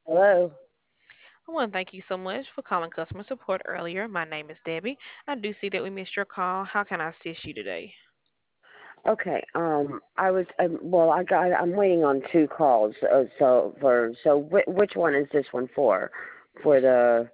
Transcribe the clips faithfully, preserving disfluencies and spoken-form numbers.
Hello. I want to thank you so much for calling customer support earlier. My name is Debbie. I do see that we missed your call. How can I assist you today? Okay. Um, I was. Um, well, I got. I'm waiting on two calls. Uh, so for so wh- which one is this one for? For the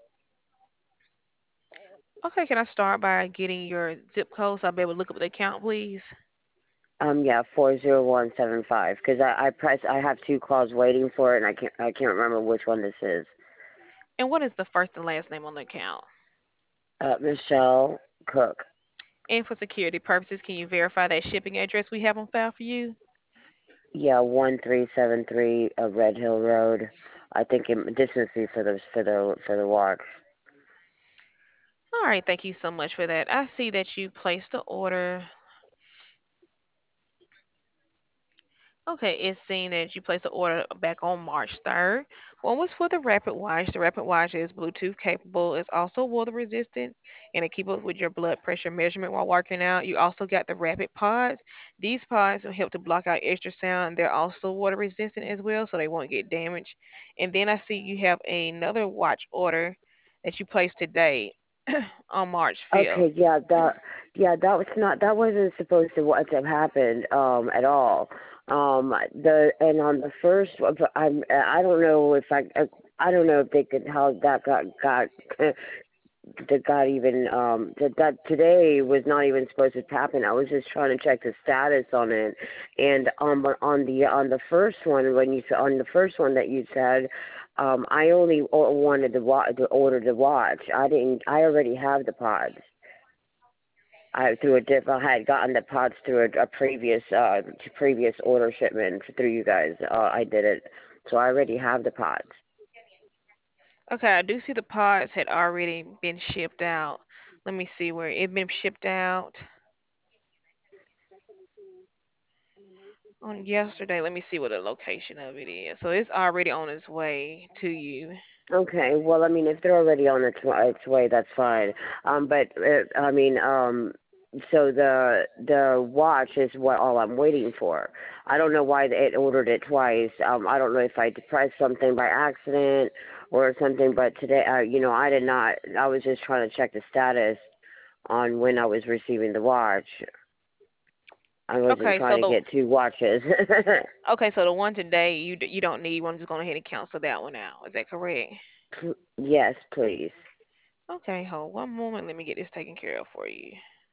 Okay, can I start by getting your zip code so I'll be able to look up the account, please? um yeah four zero one seven five because I I press I have two calls waiting for it and I can't I can't remember which one this is. And what is the first and last name on the account? Uh, Michelle Cook. And for security purposes, can you verify that shipping address we have on file for you? Yeah, one three seven three uh, Red Hill Road. I think it, this is the for the for the for the watch. All right, thank you so much for that. I see that you placed the order. Okay, it's saying that you placed the order back on March third. One was for the Rapid Watch. The Rapid Watch is Bluetooth capable. It's also water resistant and it keeps up with your blood pressure measurement while working out. You also got the Rapid Pods. These pods will help to block out extra sound. They're also water resistant as well, so they won't get damaged. And then I see you have another watch order that you placed today on March fifth. Okay, yeah, that yeah, that was not that wasn't supposed to what to have happened um at all. Um the and on the first but I'm I don't know if I I I don't know if they could how that got got that got even um that that today was not even supposed to happen. I was just trying to check the status on it. And um on the on the first one when you on the first one that you said um I only o- wanted to wa- to order the watch. I didn't I already have the pods. I through a diff. I had gotten the pods through a, a previous uh previous order shipment through you guys. Uh, I did it, so I already have the pods. Okay, I do see the pods had already been shipped out. Let me see where it been shipped out on yesterday. Let me see what the location of it is. So it's already on its way to you. Okay, well, I mean, if they're already on its, its way, that's fine. Um, but uh, I mean, um, so the the watch is what all I'm waiting for. I don't know why it ordered it twice. Um, I don't know if I pressed something by accident or something, but today, uh, you know, I did not. I was just trying to check the status on when I was receiving the watch. I wasn't Okay, so trying to the get two watches. okay, so the one today you d- you don't need one. I'm just going ahead and cancel that one out. Is that correct? Yes, please. Okay, hold one moment. Let me get this taken care of for you.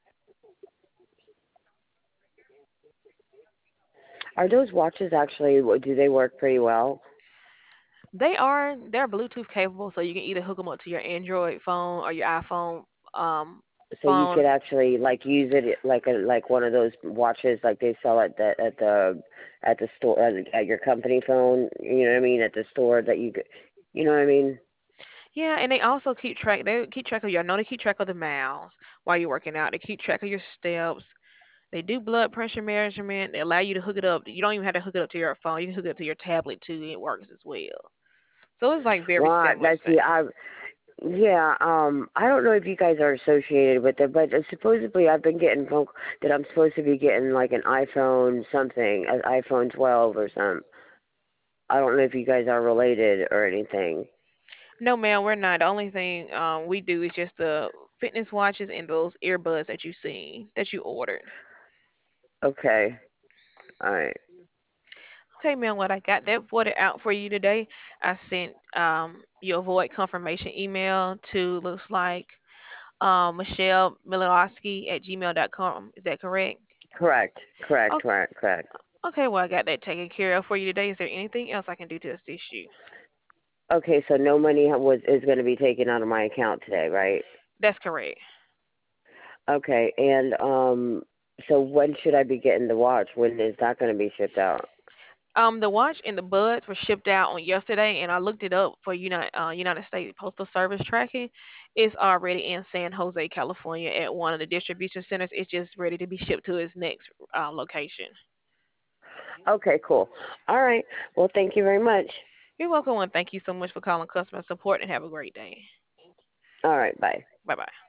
Are those watches actually? Do they work pretty well? They are they're Bluetooth capable, so you can either hook them up to your Android phone or your iPhone um So you could phone. actually like use it like a like one of those watches like they sell at the at the at the store at, at your company phone. You know what I mean? At the store that you could, you know what I mean? Yeah, and they also keep track. They keep track of your. I know they keep track of the miles while you're working out. They keep track of your steps. They do blood pressure measurement. They allow you to hook it up. You don't even have to hook it up to your phone. You can hook it up to your tablet too. It works as well. So it's like very Well, I- similar. that's the Same. I yeah. Um, I don't know if you guys are associated with it, but uh, supposedly I've been getting phone that I'm supposed to be getting like an iPhone something, an iPhone twelve or something. I don't know if you guys are related or anything. No, ma'am, we're not. The only thing um, we do is just the fitness watches and those earbuds that you seen that you ordered. Okay. All right. Okay, ma'am, what I got that voided out for you today. I sent um, your void confirmation email to looks like um, Michelle Milanowski at gmail dot com. Is that correct? Correct. Correct. Okay, Correct. Correct. okay, well, I got that taken care of for you today. Is there anything else I can do to assist you? Okay, so no money was is going to be taken out of my account today, right? That's correct. Okay, and um, so when should I be getting the watch? When is that going to be shipped out? Um, the watch and the buds were shipped out on yesterday, and I looked it up for United uh, United States Postal Service tracking. It's already in San Jose, California, at one of the distribution centers. It's just ready to be shipped to its next uh, location. Okay, cool. All right. Well, thank you very much. You're welcome, and thank you so much for calling customer support, and have a great day. All right, bye. Bye bye.